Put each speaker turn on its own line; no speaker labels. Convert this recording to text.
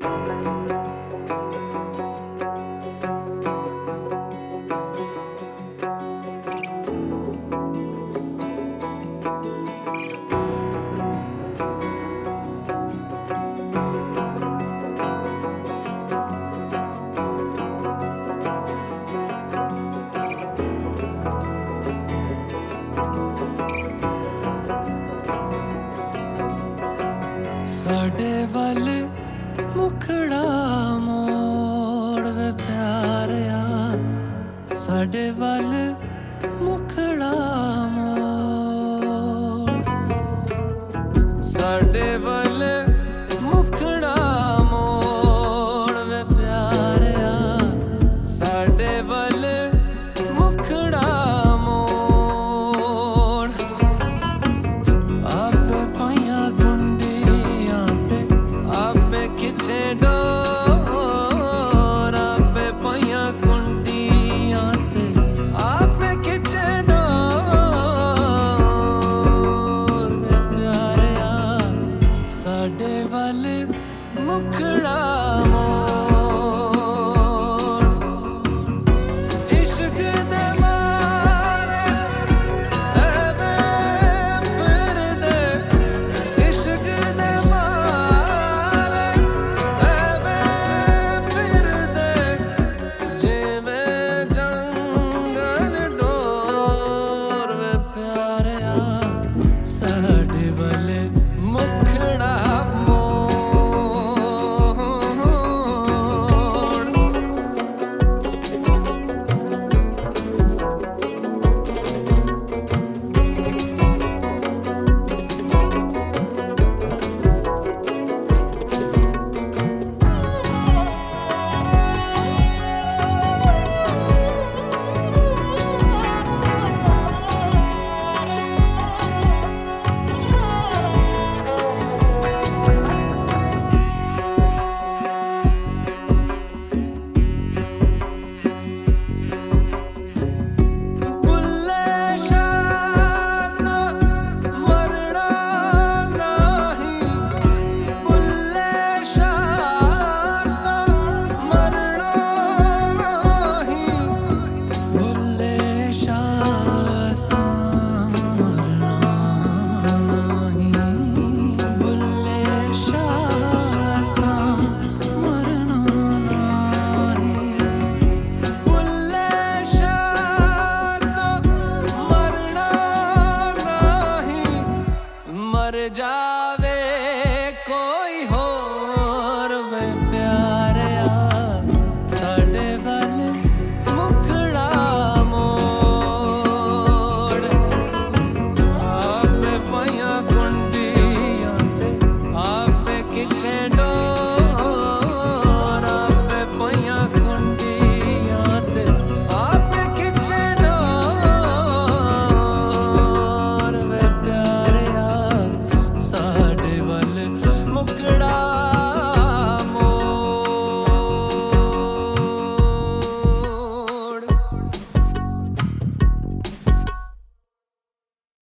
साडे वल मुखड़ा मोड़ वे प्यारिया, साडे वल मुखड़ा मोड़, साडे वल मुखड़ा मोड़ वे प्यारिया, साडे वल मुखड़ा मोड़। आपे पाइया गुंडियां ते आपे खिचे डोर, आपे पाइया गुंडियां ते आपे खिचे डोर। वे प्यारिया साडे वल मुखड़ा मोड़।